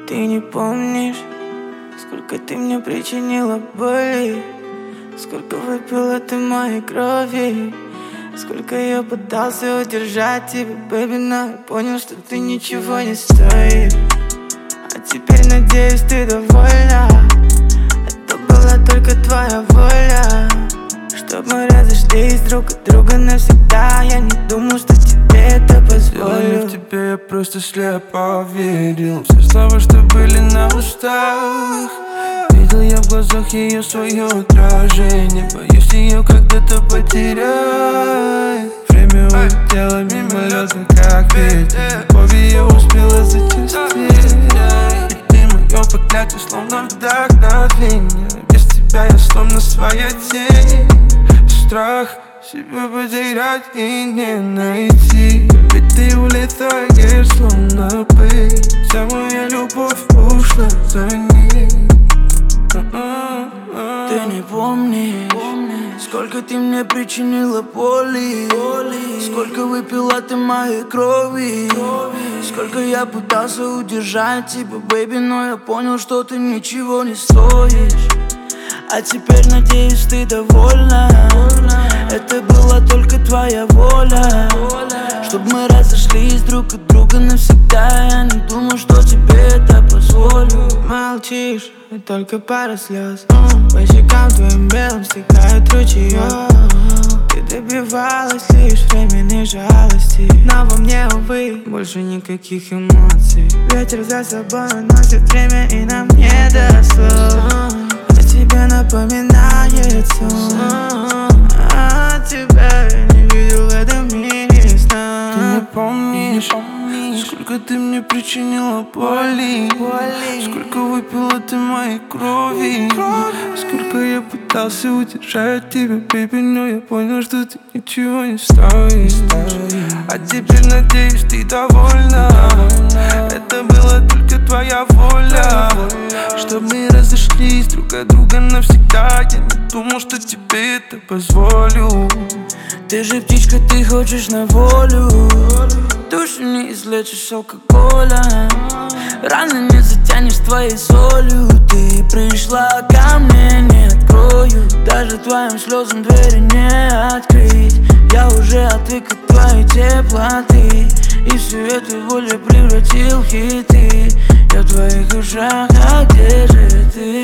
Ты не помнишь, сколько ты мне причинила боли, сколько выпила ты моей крови, сколько я пытался удержать тебя, бэби, но я понял, что ты ничего не стоишь. А теперь, надеюсь, ты довольна. Это была только твоя воля, чтоб мы разошлись друг от друга навсегда. Я не думал, что тебе это позволю. В тебе я просто слепо верил все слова, что были на устах. Видел я в глазах ее свое отражение, боюсь ее когда-то потерять. Время улетело мимолетно, как ветер, любовь ее успела зачастить. И ты мое проклятие, словно вдохновение. Без тебя я словно своя тень. Страх себя потерять и не найти, ведь ты улетаешь, словно пыль. Вся моя любовь ушла за ней. Ты не помнишь, сколько ты мне причинила боли, сколько выпила ты моей крови, сколько я пытался удержать тебя, бэби, но я понял, что ты ничего не стоишь. А теперь, надеюсь, ты довольна. Это была только твоя воля, чтоб мы разошлись друг от друга навсегда. Я не думал, что тебе это позволю. Молчишь, и только пара слез по щекам твоим белым стекают ручьи. Ты добивалась лишь временной жалости, но во мне, увы, больше никаких эмоций. Ветер за собой уносит время, и нам не до слов. Тебе напоминает сон, а тебя я не видел в этом мире сна. Ты не помнишь, сколько ты мне причинила боли, сколько выпила ты моей крови, сколько я пытался удержать тебя, бэби, но я понял, что ты ничего не стоишь. А теперь, надеюсь, ты довольна. Это была только твоя воля, чтоб мы разошлись друг от друга навсегда. Я не думал, что тебе это позволю. Ты же птичка, ты хочешь на волю. Душу не излечишь алкоголем, раны не затянешь твоей солью. Ты пришла ко мне, не открою, даже твоим слезам двери не открыть. Я уже отвык от твоей теплоты, и всю эту волю превратил в хиты. Я в твоих ушах, а где же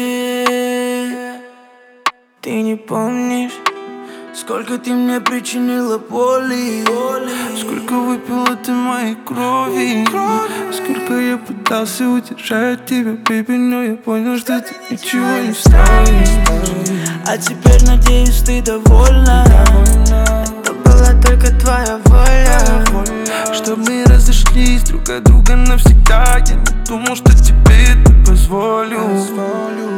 ты? Ты не помнишь, сколько ты мне причинила боли, сколько выпила ты моей крови, сколько я пытался удержать тебя, бэби, но я понял, что ты ничего не стоишь. А теперь, надеюсь, ты довольна. Это была только твоя воля, чтоб мы разошлись друг от друга навсегда. Я не думал, что тебе это позволю.